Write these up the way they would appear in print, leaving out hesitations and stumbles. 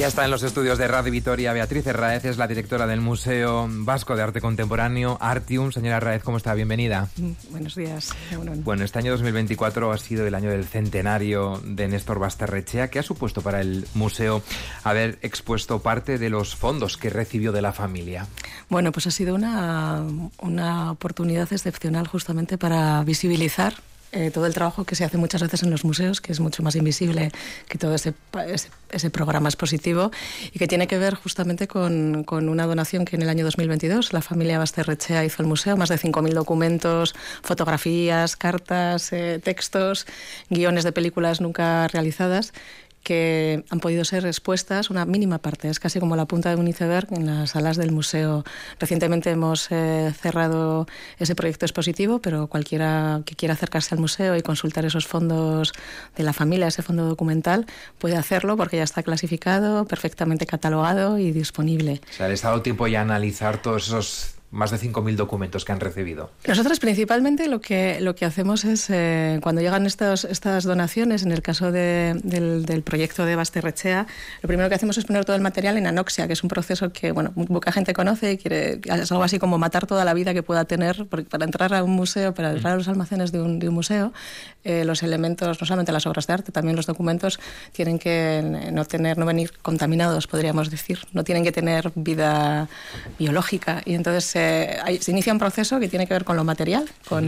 Ya está en los estudios de Radio Vitoria Beatriz Herráez, es la directora del Museo Vasco de Arte Contemporáneo, Artium. Señora Herráez, ¿cómo está? Bienvenida. Buenos días. Bueno, este año 2024 ha sido el año del centenario de Néstor Basterrechea. ¿Qué ha supuesto para el museo haber expuesto parte de los fondos que recibió de la familia? Bueno, pues ha sido una oportunidad excepcional justamente para visibilizar todo el trabajo que se hace muchas veces en los museos, que es mucho más invisible que todo ese programa expositivo, y que tiene que ver justamente con una donación que en el año 2022 la familia Basterrechea hizo al museo, más de 5.000 documentos, fotografías, cartas, textos, guiones de películas nunca realizadas, que han podido ser expuestas, una mínima parte, es casi como la punta de un iceberg en las salas del museo. Recientemente hemos cerrado ese proyecto expositivo, pero cualquiera que quiera acercarse al museo y consultar esos fondos de la familia, ese fondo documental, puede hacerlo porque ya está clasificado, perfectamente catalogado y disponible. O sea, ¿les ha dado tiempo ya a analizar todos esos más de 5.000 documentos que han recibido? Nosotros principalmente lo que hacemos es, cuando llegan estas donaciones, en el caso del proyecto de Basterrechea, lo primero que hacemos es poner todo el material en anoxia, que es un proceso que, bueno, muy poca gente conoce y es algo así como matar toda la vida que pueda tener, porque para entrar a un museo, para entrar a los almacenes de un museo, los elementos, no solamente las obras de arte, también los documentos, tienen que no venir contaminados, podríamos decir, no tienen que tener vida biológica, y entonces se inicia un proceso que tiene que ver con lo material, con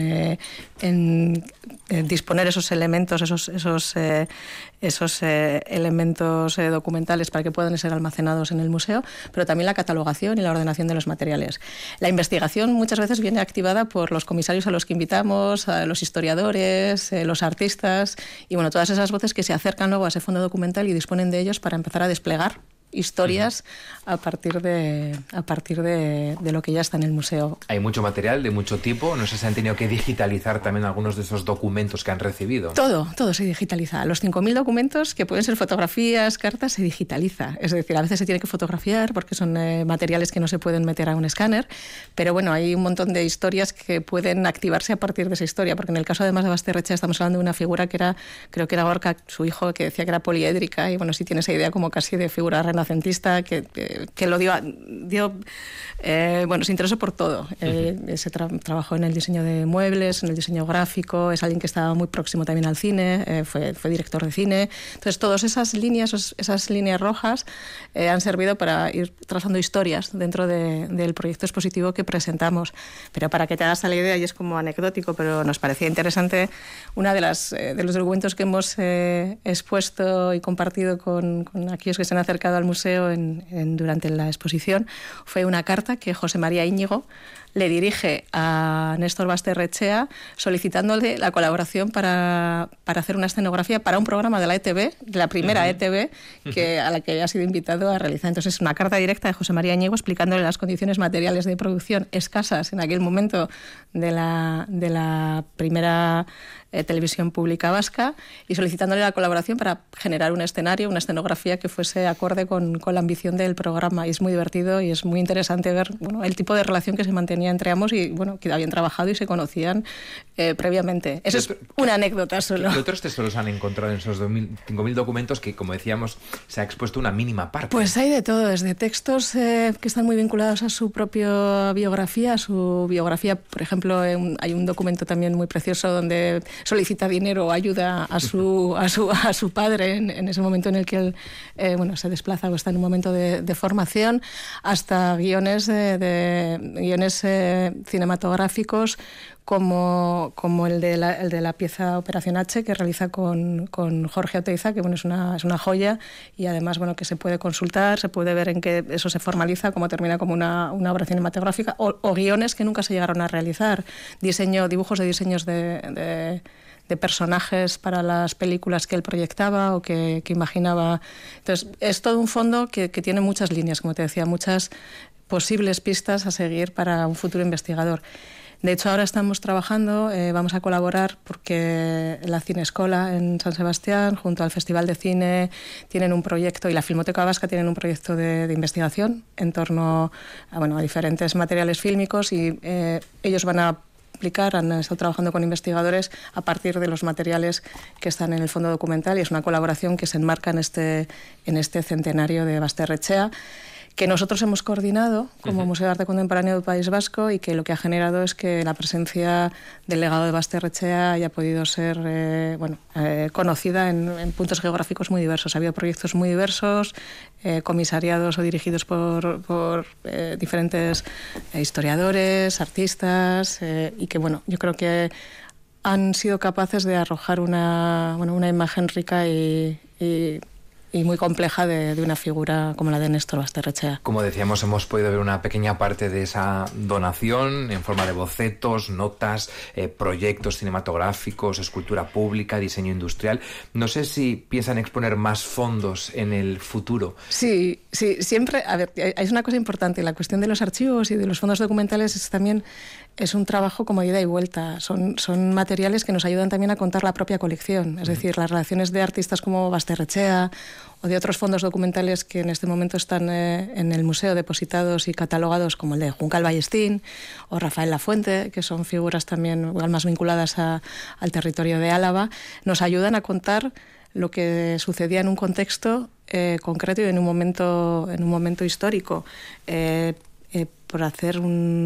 disponer esos elementos, esos elementos documentales para que puedan ser almacenados en el museo, pero también la catalogación y la ordenación de los materiales. La investigación muchas veces viene activada por los comisarios a los que invitamos, a los historiadores, los artistas, y bueno, todas esas voces que se acercan luego a ese fondo documental y disponen de ellos para empezar a desplegar historias a partir de lo que ya está en el museo. Hay mucho material de mucho tipo, no sé si han tenido que digitalizar también algunos de esos documentos que han recibido. Todo se digitaliza. Los 5.000 documentos, que pueden ser fotografías, cartas, se digitaliza. Es decir, a veces se tiene que fotografiar porque son materiales que no se pueden meter a un escáner, pero bueno, hay un montón de historias que pueden activarse a partir de esa historia, porque en el caso además de Basterrechea estamos hablando de una figura que creo que era Gorka, su hijo, que decía que era poliédrica, y bueno, sí tiene esa idea como casi de figura renacentista, que lo se interesó por todo. Se trabajó en el diseño de muebles, en el diseño gráfico, es alguien que estaba muy próximo también al cine, fue director de cine. Entonces, todas esas líneas rojas han servido para ir trazando historias dentro del proyecto expositivo que presentamos. Pero para que te hagas la idea, y es como anecdótico, pero nos parecía interesante, una de los documentos que hemos expuesto y compartido con aquellos que se han acercado al museo durante la exposición fue una carta que José María Íñigo le dirige a Néstor Basterrechea solicitándole la colaboración para hacer una escenografía para un programa de la ETV, de la primera ETV, a la que había sido invitado a realizar. Entonces es una carta directa de José María Íñigo explicándole las condiciones materiales de producción escasas en aquel momento de la primera televisión pública vasca, y solicitándole la colaboración para generar un escenario, una escenografía que fuese acorde con la ambición del programa. Y es muy divertido y es muy interesante ver, bueno, el tipo de relación que se mantenía entre ambos, y bueno, que habían trabajado y se conocían previamente. Eso es una anécdota solo. ¿Qué otros tesoros han encontrado en esos 5.000 documentos que, como decíamos, se ha expuesto una mínima parte? Pues hay de todo, desde textos que están muy vinculados a su propia biografía, por ejemplo, hay un documento también muy precioso donde solicita dinero o ayuda a su padre en ese momento en el que él se desplaza o está en un momento de formación, hasta guiones cinematográficos como el de la pieza Operación H, que realiza con Jorge Oteiza, que bueno, es una joya, y además bueno, que se puede consultar, se puede ver en qué eso se formaliza, cómo termina como una obra cinematográfica, o guiones que nunca se llegaron a realizar, dibujos de diseños de personajes para las películas que él proyectaba o que imaginaba. Entonces, es todo un fondo que tiene muchas líneas, como te decía, muchas posibles pistas a seguir para un futuro investigador. De hecho, ahora estamos trabajando, vamos a colaborar porque la Cinescola en San Sebastián, junto al Festival de Cine, tienen un proyecto, y la Filmoteca Vasca tienen un proyecto de investigación en torno a diferentes materiales fílmicos, y ellos van a explicar, han estado trabajando con investigadores a partir de los materiales que están en el fondo documental, y es una colaboración que se enmarca en este centenario de Basterrechea, que nosotros hemos coordinado como Museo de Arte Contemporáneo del País Vasco, y que lo que ha generado es que la presencia del legado de Basterrechea haya podido ser conocida en puntos geográficos muy diversos. Ha habido proyectos muy diversos, comisariados o dirigidos por diferentes historiadores, artistas, y que yo creo que han sido capaces de arrojar una imagen rica y muy compleja de una figura como la de Néstor Basterrechea. Como decíamos, hemos podido ver una pequeña parte de esa donación en forma de bocetos, notas, proyectos cinematográficos, escultura pública, diseño industrial. No sé si piensan exponer más fondos en el futuro. Sí, siempre. A ver, hay una cosa importante. La cuestión de los archivos y de los fondos documentales es un trabajo como ida y vuelta. Son materiales que nos ayudan también a contar la propia colección. Es decir, las relaciones de artistas como Basterrechea o de otros fondos documentales que en este momento están en el museo depositados y catalogados, como el de Juncal Ballestín o Rafael Lafuente, que son figuras también igual más vinculadas al territorio de Álava, nos ayudan a contar lo que sucedía en un contexto concreto y en un momento histórico. Por dar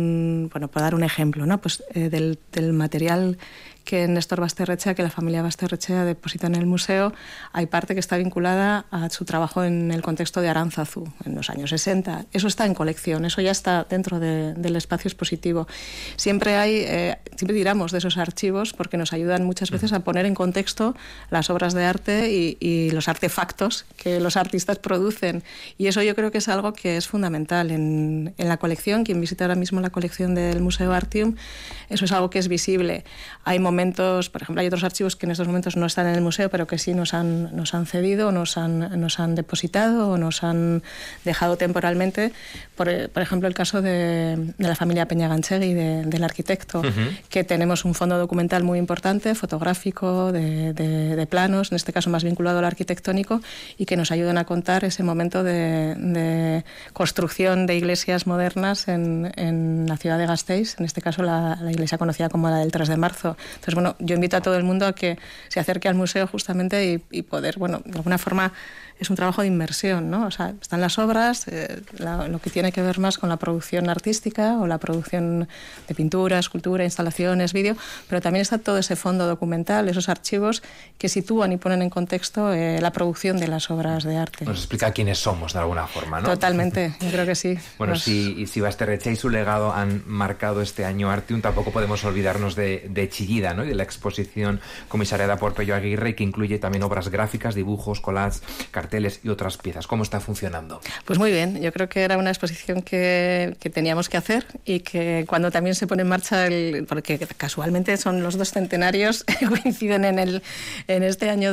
un ejemplo, ¿no? Pues del material que Néstor Basterrechea, que la familia Basterrechea deposita en el museo, hay parte que está vinculada a su trabajo en el contexto de Aránzazu, en los años 60. Eso está en colección, eso ya está dentro del espacio expositivo. Siempre tiramos de esos archivos porque nos ayudan muchas veces a poner en contexto las obras de arte y los artefactos que los artistas producen. Y eso yo creo que es algo que es fundamental en la colección. Quien visita ahora mismo la colección del Museo Artium, eso es algo que es visible. Hay momentos, por ejemplo, hay otros archivos que en estos momentos no están en el museo, pero que sí nos han cedido, nos han depositado o nos han dejado temporalmente. Por ejemplo, el caso de la familia Peñaganchegui, del arquitecto, que tenemos un fondo documental muy importante, fotográfico, de planos, en este caso más vinculado al arquitectónico, y que nos ayudan a contar ese momento de construcción de iglesias modernas en la ciudad de Gasteiz, en este caso la iglesia conocida como la del 3 de marzo. Entonces, yo invito a todo el mundo a que se acerque al museo justamente y poder, de alguna forma es un trabajo de inmersión, ¿no? O sea, están las obras, lo que tiene que ver más con la producción artística o la producción de pintura, escultura, instalaciones, vídeo, pero también está todo ese fondo documental, esos archivos que sitúan y ponen en contexto la producción de las obras de arte. Nos explica quiénes somos de alguna forma, ¿no? Totalmente, yo creo que sí. Bueno, si Basterrechea y su legado han marcado este año Artium, tampoco podemos olvidarnos de Chillida, ¿no? Y de la exposición comisariada por Pello Aguirre, que incluye también obras gráficas, dibujos, collages, carteles y otras piezas. ¿Cómo está funcionando? Pues muy bien, yo creo que era una exposición que teníamos que hacer, y que cuando también se pone en marcha, porque casualmente son los 2 centenarios, coinciden en este año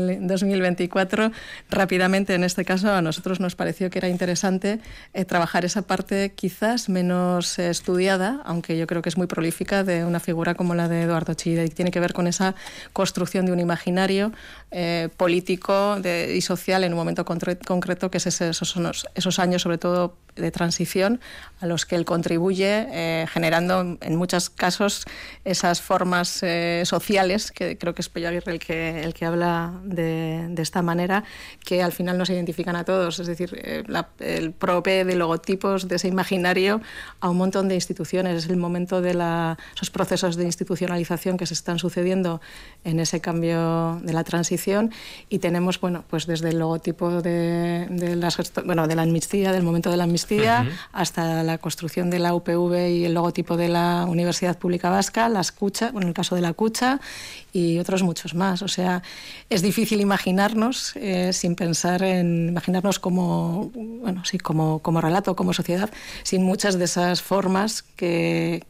2024, rápidamente en este caso a nosotros nos pareció que era interesante trabajar esa parte quizás menos estudiada, aunque yo creo que es muy prolífica, de una figura como la de Eduardo Chillida, y tiene que ver con esa construcción de un imaginario político y social en un momento concreto, que es esos años sobre todo de transición a los que él contribuye, generando en muchos casos esas formas sociales, que creo que es Pello Aguirre el que habla de esta manera, que al final nos identifican a todos. Es decir, el provee de logotipos de ese imaginario a un montón de instituciones. Es el momento de esos procesos de institucionalización que se están sucediendo en ese cambio de la transición, y tenemos pues desde el logotipo de la amnistía, del momento de la amnistía, hasta la construcción de la UPV y el logotipo de la Universidad Pública Vasca, las Cucha, el caso de la Cucha, y otros muchos más. O sea, es difícil imaginarnos sin pensar en imaginarnos como relato, como sociedad, sin muchas de esas formas de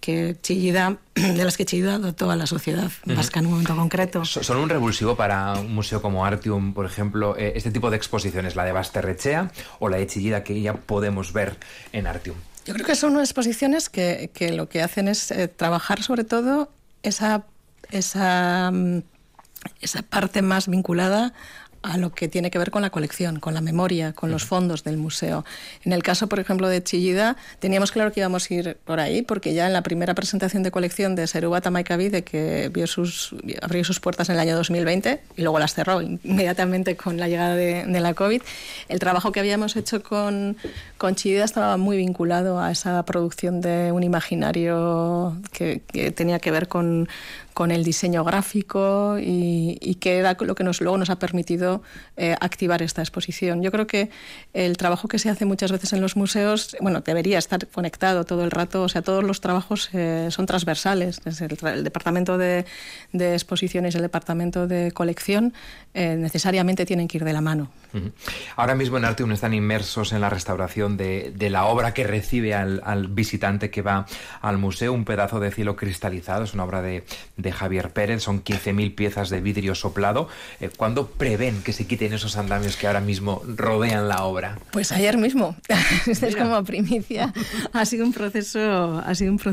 las que Chillida dotó a la sociedad vasca en un momento concreto. ¿Son un revulsivo para un museo como Artium, por ejemplo, este tipo de exposiciones, la de Basterrechea o la de Chillida, que ya podemos ver en Artium? Yo creo que son exposiciones que lo que hacen es trabajar sobre todo esa parte más vinculada a lo que tiene que ver con la colección, con la memoria, con los fondos del museo. En el caso, por ejemplo, de Chillida, teníamos claro que íbamos a ir por ahí, porque ya en la primera presentación de colección de Seruba Tamaikabi, que abrió sus puertas en el año 2020 y luego las cerró inmediatamente con la llegada de la COVID, el trabajo que habíamos hecho con Chillida estaba muy vinculado a esa producción de un imaginario que tenía que ver con el diseño gráfico y que era lo que luego nos ha permitido activar esta exposición. Yo creo que el trabajo que se hace muchas veces en los museos, debería estar conectado todo el rato, o sea, todos los trabajos son transversales. Desde el departamento de exposiciones y el departamento de colección necesariamente tienen que ir de la mano. Ahora mismo en Artium están inmersos en la restauración de la obra que recibe al visitante que va al museo, un pedazo de cielo cristalizado, es una obra de Javier Pérez, son 15.000 piezas de vidrio soplado. ¿Cuándo prevén que se quiten esos andamios que ahora mismo rodean la obra? Pues ayer mismo. Esto es como primicia. Ha sido un proceso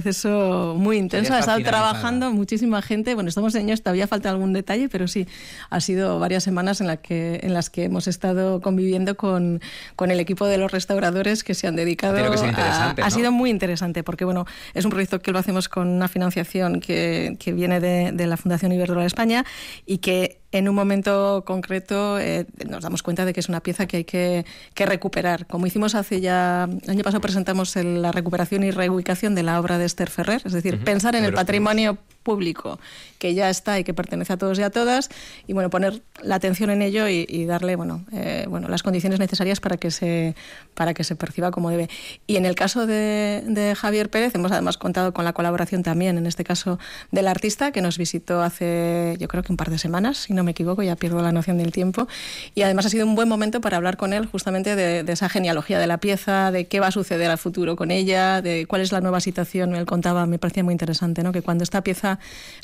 muy intenso. Ha estado trabajando muchísima gente. Bueno, estamos en ello, todavía falta algún detalle, pero sí, ha sido varias semanas en las que hemos estado conviviendo con el equipo de los restauradores que se han dedicado. Tiene que ser interesante, ¿no? Ha sido muy interesante porque es un proyecto que lo hacemos con una financiación que viene de la Fundación Iberdrola de España y que en un momento concreto nos damos cuenta de que es una pieza que hay que recuperar. Como hicimos el año pasado presentamos la recuperación y reubicación de la obra de Esther Ferrer, es decir, pensar en el patrimonio público que ya está y que pertenece a todos y a todas y poner la atención en ello y darle las condiciones necesarias para que se perciba como debe. Y en el caso de Javier Pérez hemos además contado con la colaboración también, en este caso del artista que nos visitó hace yo creo que un par de semanas, si no me equivoco, ya pierdo la noción del tiempo, y además ha sido un buen momento para hablar con él justamente de esa genealogía de la pieza, de qué va a suceder al futuro con ella, de cuál es la nueva situación. Él contaba, me parecía muy interesante, ¿no?, que cuando esta pieza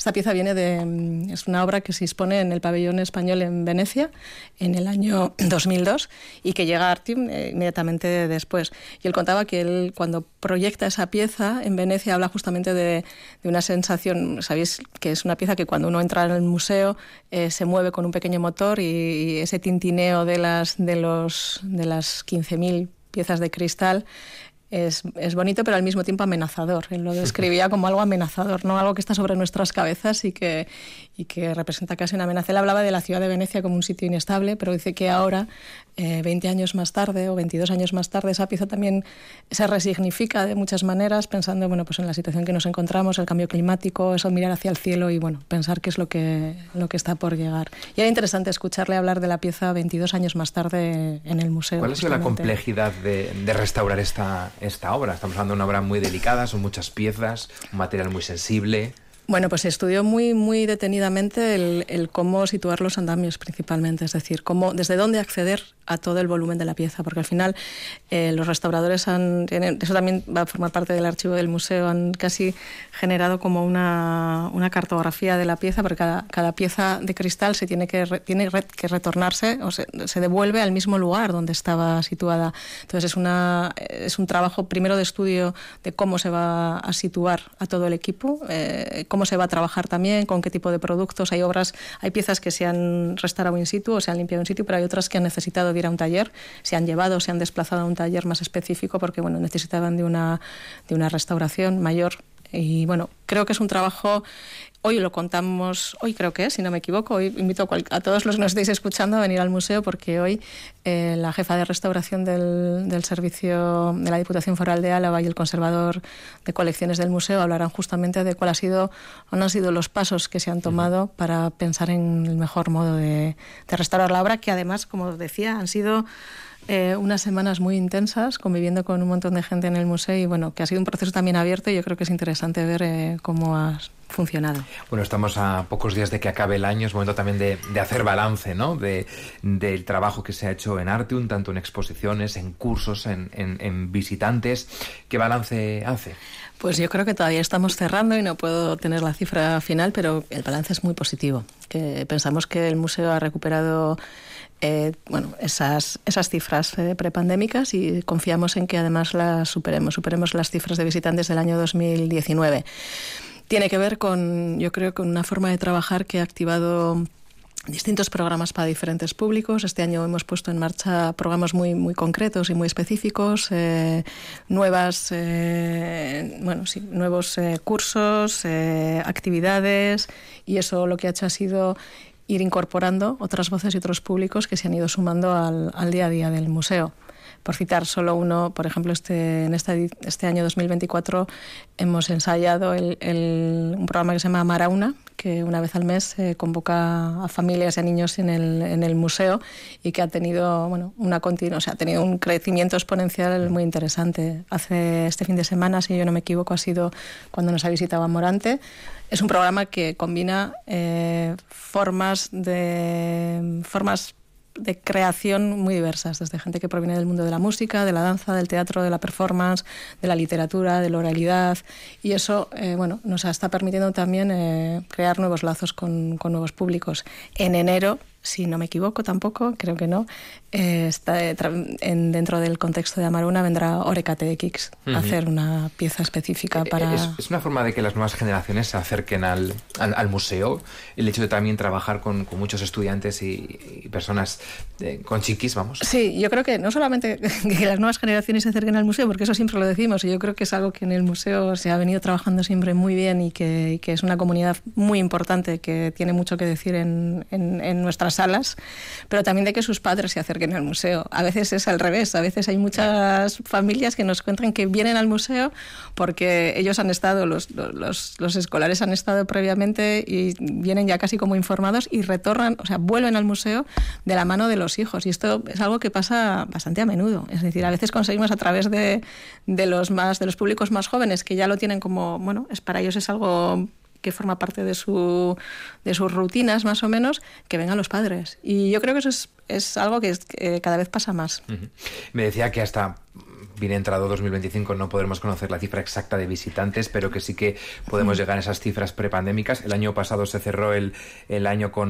viene es una obra que se expone en el pabellón español en Venecia en el año 2002 y que llega a Artium inmediatamente después. Y él contaba que él cuando proyecta esa pieza en Venecia habla justamente de una sensación, sabéis que es una pieza que cuando uno entra en el museo se mueve con un pequeño motor y ese tintineo de las 15.000 piezas de cristal es bonito, pero al mismo tiempo amenazador. Él lo describía como algo amenazador, ¿no? Algo que está sobre nuestras cabezas y que representa casi una amenaza. Él hablaba de la ciudad de Venecia como un sitio inestable, pero dice que ahora, 20 años más tarde o 22 años más tarde, esa pieza también se resignifica de muchas maneras, pensando pues en la situación que nos encontramos, el cambio climático, eso, mirar hacia el cielo y pensar qué es lo que está por llegar. Y era interesante escucharle hablar de la pieza 22 años más tarde en el museo. ¿Cuál ha sido la complejidad de restaurar esta obra? Estamos hablando de una obra muy delicada, son muchas piezas, un material muy sensible. Bueno, pues se estudió muy, muy detenidamente el cómo situar los andamios principalmente, es decir, desde dónde acceder a todo el volumen de la pieza, porque al final los restauradores eso también va a formar parte del archivo del museo, han casi generado como una cartografía de la pieza, porque cada pieza de cristal tiene que retornarse o se devuelve al mismo lugar donde estaba situada. Entonces es un trabajo primero de estudio de cómo se va a situar a todo el equipo, cómo se va a trabajar también, con qué tipo de productos. Hay piezas que se han restaurado in situ o se han limpiado in situ, pero hay otras que han necesitado de ir a un taller, se han desplazado a un taller más específico porque necesitaban de una restauración mayor. Y creo que es un trabajo, hoy lo contamos, hoy creo que es, si no me equivoco, hoy invito a todos los que nos estéis escuchando a venir al museo porque hoy la jefa de restauración del servicio de la Diputación Foral de Álava y el conservador de colecciones del museo hablarán justamente de cuáles han sido los pasos que se han tomado para pensar en el mejor modo de restaurar la obra, que además, como decía, han sido unas semanas muy intensas conviviendo con un montón de gente en el museo y que ha sido un proceso también abierto y yo creo que es interesante ver cómo ha funcionado. Bueno, estamos a pocos días de que acabe el año, es momento también de hacer balance, ¿no?, del trabajo que se ha hecho en Artium, tanto en exposiciones, en cursos, en visitantes. ¿Qué balance hace? Pues yo creo que todavía estamos cerrando y no puedo tener la cifra final, pero el balance es muy positivo. Que pensamos que el museo ha recuperado esas cifras prepandémicas y confiamos en que además las superemos las cifras de visitantes del año 2019. Tiene que ver yo creo, con una forma de trabajar que ha activado distintos programas para diferentes públicos. Este año hemos puesto en marcha programas muy, muy concretos y muy específicos, nuevos cursos, actividades, y eso lo que ha hecho ha sido ir incorporando otras voces y otros públicos que se han ido sumando al día a día del museo. Por citar solo uno, por ejemplo, este año 2024 hemos ensayado un programa que se llama Amarauna, que una vez al mes convoca a familias y a niños en el museo, y que ha tenido ha tenido un crecimiento exponencial muy interesante. Este fin de semana, si yo no me equivoco, ha sido cuando nos ha visitado a Morante. Es un programa que combina formas de creación muy diversas, desde gente que proviene del mundo de la música, de la danza, del teatro, de la performance, de la literatura, de la oralidad, y eso nos está permitiendo también crear nuevos lazos con nuevos públicos. En enero, si no me equivoco tampoco, creo que no, dentro del contexto de Amarauna vendrá Orekate de Kix a hacer una pieza específica para... Es una forma de que las nuevas generaciones se acerquen al museo, el hecho de también trabajar con muchos estudiantes y personas con chiquis, vamos. Sí, yo creo que no solamente que las nuevas generaciones se acerquen al museo, porque eso siempre lo decimos, y yo creo que es algo que en el museo se ha venido trabajando siempre muy bien, y que es una comunidad muy importante que tiene mucho que decir en nuestras salas, pero también de que sus padres se acerquen al museo. A veces es al revés, a veces hay muchas familias que nos cuentan que vienen al museo porque ellos han estado, los escolares han estado previamente y vienen ya casi como informados y retornan, o sea, vuelven al museo de la mano de los hijos, y esto es algo que pasa bastante a menudo. Es decir, a veces conseguimos a través de los públicos más jóvenes, que ya lo tienen como, para ellos es algo que forma parte de sus rutinas, más o menos, que vengan los padres. Y yo creo que eso es algo que cada vez pasa más. Uh-huh. Me decía que hasta bien entrado 2025 no podremos conocer la cifra exacta de visitantes, pero que sí que podemos llegar a esas cifras prepandémicas. El año pasado se cerró el año con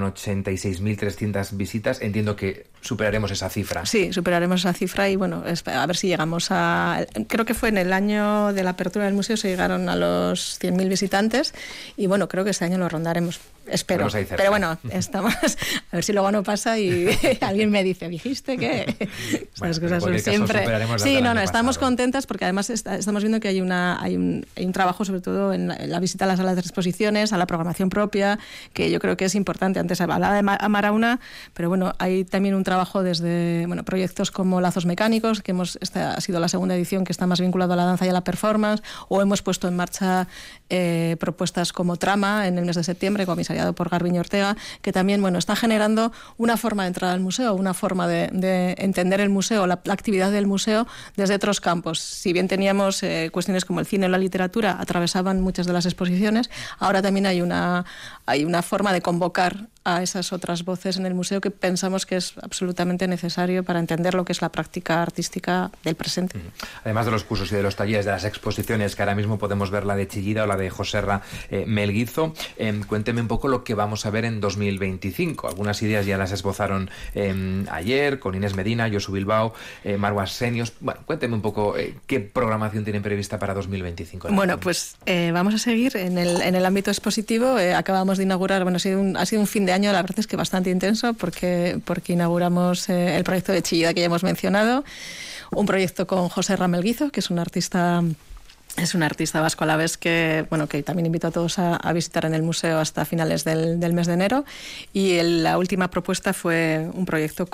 86.300 visitas. Entiendo que superaremos esa cifra. Sí, superaremos esa cifra, y a ver si llegamos creo que fue en el año de la apertura del museo, se llegaron a los 100.000 visitantes, y creo que este año lo rondaremos. Espero. Pero estamos a ver si luego no pasa y alguien me dice, ¿dijiste que? Esas cosas son siempre. Sí, estamos contentas porque además estamos viendo que hay un trabajo, sobre todo en la visita a las salas de exposiciones, a la programación propia, que yo creo que es importante. Antes hablaba de Amarauna, pero hay también un trabajo desde proyectos como Lazos Mecánicos, que esta ha sido la segunda edición, que está más vinculado a la danza y a la performance, o hemos puesto en marcha propuestas como Trama en el mes de septiembre, comisariado por Garbiñe Ortega, que también está generando una forma de entrar al museo, una forma de entender el museo, la actividad del museo desde otros campos. Si bien teníamos cuestiones como el cine o la literatura, atravesaban muchas de las exposiciones, ahora también hay una forma de convocar a esas otras voces en el museo que pensamos que es absolutamente necesario para entender lo que es la práctica artística del presente. Además de los cursos y de los talleres, de las exposiciones, que ahora mismo podemos ver la de Chillida o la de Joserra Melguizo, cuénteme un poco lo que vamos a ver en 2025. Algunas ideas ya las esbozaron ayer con Inés Medina, Josu Bilbao, Marwa Arsenios. Cuénteme un poco qué programación tienen prevista para 2025. Vamos a seguir en el ámbito expositivo. Acabamos de inaugurar, ha sido un fin de año, la verdad es que bastante intenso, porque inauguramos el proyecto de Chillida que ya hemos mencionado, un proyecto con Joserra Melguizo, que es un artista vasco a la vez que también invito a todos a visitar en el museo hasta finales del mes de enero. Y la última propuesta fue un proyecto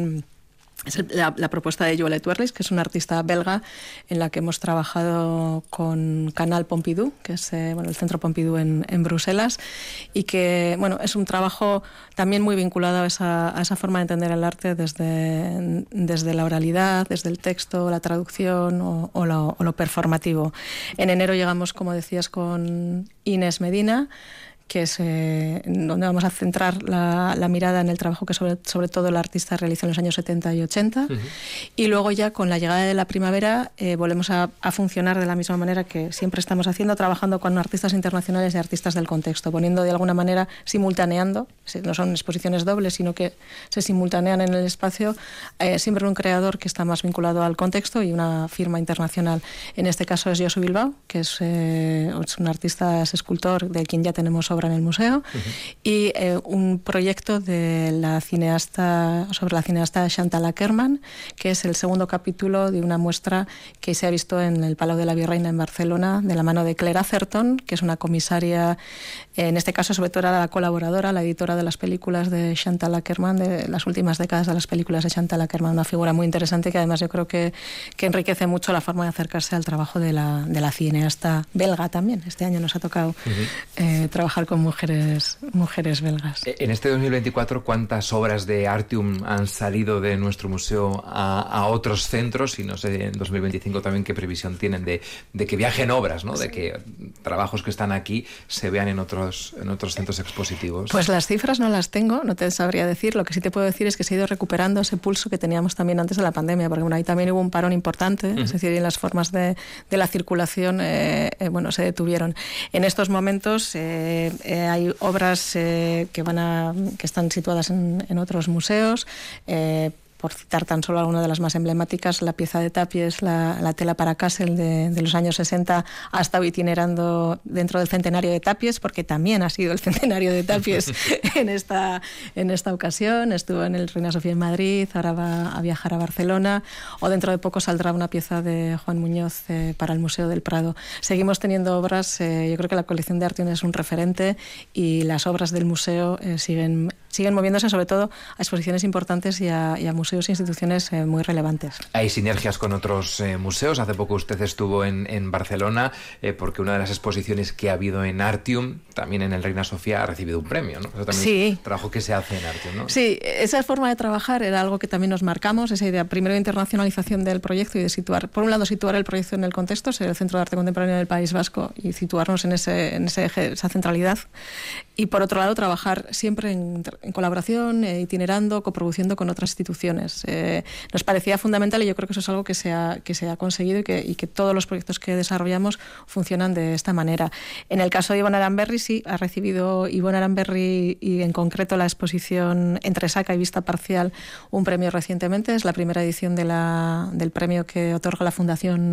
es la propuesta de Joël Tuerlis, que es una artista belga en la que hemos trabajado con Canal Pompidou, que es el Centro Pompidou en Bruselas, y que es un trabajo también muy vinculado a esa forma de entender el arte desde la oralidad, desde el texto, la traducción o lo performativo. En enero llegamos, como decías, con Inés Medina, que es donde vamos a centrar la mirada en el trabajo que sobre todo el artista realizó en los años 70 y 80. Uh-huh. Y luego ya con la llegada de la primavera volvemos a funcionar de la misma manera que siempre estamos haciendo, trabajando con artistas internacionales y artistas del contexto, poniendo de alguna manera, simultaneando, no son exposiciones dobles, sino que se simultanean en el espacio, siempre un creador que está más vinculado al contexto y una firma internacional. En este caso es Josu Bilbao, que es un artista, es escultor, de quien ya tenemos obras obra en el museo, y un proyecto de sobre la cineasta Chantal Akerman, que es el segundo capítulo de una muestra que se ha visto en el Palau de la Virreina en Barcelona, de la mano de Claire Atherton, que es una comisaria, en este caso sobre todo era la colaboradora, la editora de las películas de Chantal Akerman, de las últimas décadas de las películas de Chantal Akerman, una figura muy interesante que además yo creo que enriquece mucho la forma de acercarse al trabajo de la cineasta belga también. Este año nos ha tocado trabajar con mujeres belgas. En este 2024, ¿cuántas obras de Artium han salido de nuestro museo a otros centros? Y no sé, en 2025 también qué previsión tienen de que viajen obras, ¿no? De que trabajos que están aquí se vean en otros centros expositivos. Pues las cifras no las tengo, no te sabría decir. Lo que sí te puedo decir es que se ha ido recuperando ese pulso que teníamos también antes de la pandemia, porque bueno, ahí también hubo un parón importante, es decir, en las formas de la circulación se detuvieron. En estos momentos hay obras que están situadas en otros museos. Por citar tan solo alguna de las más emblemáticas, la pieza de Tapies, la tela para Kassel de los años 60, ha estado itinerando dentro del centenario de Tapies, porque también ha sido el centenario de Tapies en esta ocasión. Estuvo en el Reina Sofía en Madrid, ahora va a viajar a Barcelona, o dentro de poco saldrá una pieza de Juan Muñoz para el Museo del Prado. Seguimos teniendo obras, yo creo que la colección de Artium es un referente y las obras del museo siguen moviéndose, sobre todo a exposiciones importantes y a museos e instituciones muy relevantes. Hay sinergias con otros museos. Hace poco usted estuvo en Barcelona porque una de las exposiciones que ha habido en Artium, también en el Reina Sofía, ha recibido un premio, ¿no? Eso también es trabajo que se hace en Artium, ¿no? Sí, esa forma de trabajar era algo que también nos marcamos, esa idea primero de internacionalización del proyecto y de situar, por un lado, situar el proyecto en el contexto, ser el Centro de Arte Contemporáneo del País Vasco y situarnos en ese eje, esa centralidad, y por otro lado, trabajar siempre en colaboración, itinerando, coproduciendo con otras instituciones. Nos parecía fundamental y yo creo que eso es algo que se ha conseguido y que todos los proyectos que desarrollamos funcionan de esta manera. En el caso de Ivonne Aranberri, sí, ha recibido Ivonne Aranberri y en concreto la exposición Entre Saca y Vista Parcial un premio recientemente. Es la primera edición del premio que otorga la Fundación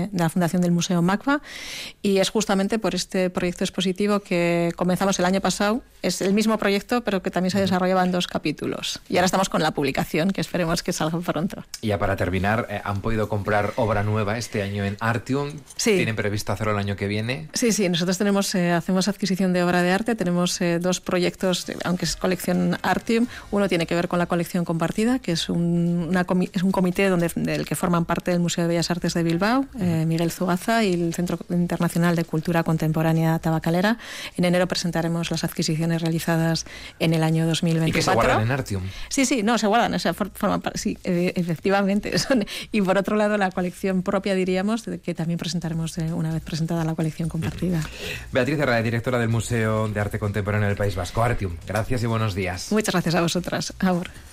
del Museo MACBA, y es justamente por este proyecto expositivo que comenzamos el año pasado. Es el mismo proyecto, pero que también se desarrollaba en 2 capítulos. Y ahora estamos con la publicación, que esperemos que salga pronto. Y ya para terminar, ¿han podido comprar obra nueva este año en Artium? Sí. ¿Tienen previsto hacerlo el año que viene? Sí, nosotros hacemos adquisición de obra de arte. Tenemos 2 proyectos, aunque es colección Artium. Uno tiene que ver con la colección compartida, que es un comité del que forman parte del Museo de Bellas Artes de Bilbao, Miguel Zugaza y el Centro Internacional de Cultura Contemporánea Tabacalera. En enero presentaremos las adquisiciones realizadas en el año 2024. ¿Y que se guardan en Artium? Sí, se guardan, sí, efectivamente. Y por otro lado, la colección propia, diríamos, que también presentaremos una vez presentada la colección compartida. Beatriz Herrada, directora del Museo de Arte Contemporáneo del País Vasco, Artium. Gracias y buenos días. Muchas gracias a vosotras. Agur.